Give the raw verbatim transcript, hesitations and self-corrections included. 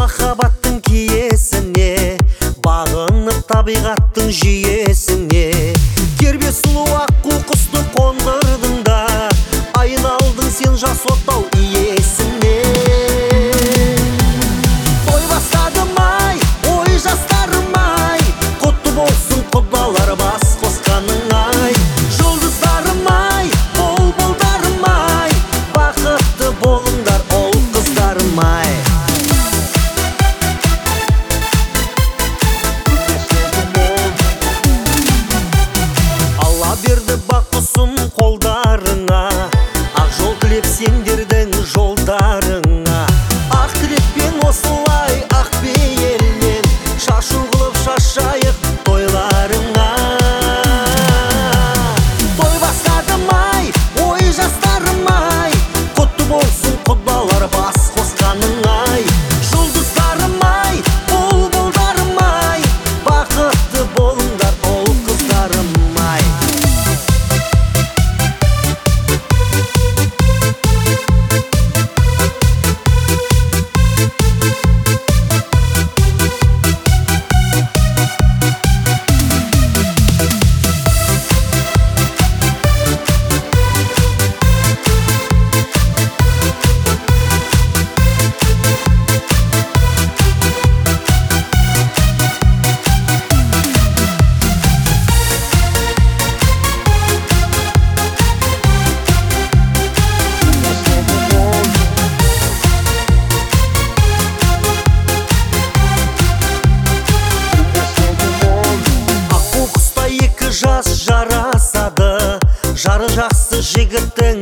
махаббаттың киесіне, бағынып табиғаттың жүйесіне. Кербез сұлу аққу құсты қондырдың да, айналдың сен жас отау иесіне. Той бастадым ай, ой жастарым ай, құтты болсын құдалар бас қосқаның ай. Жұлдыздарым ай, бұлбұлдарым ай, бақытты болыңдар ол қыздарым ай. Алла берді бақ құсын қолдарыңа, ақ жол тілеп сендердің жолдарыңа. Ақ тілекпен осылай ақ бейелмен, шашу қылып шашайық тойларыңа. Той бастадым ай, ой жастарым ай, құтты болсын құдалар бас қосқаның ай. Жұлдыздарым ай, бұлбұлдарым ай, бақытты болыңдар ол қыздарым ай. Жас жарасады, жары жақсы жігіттің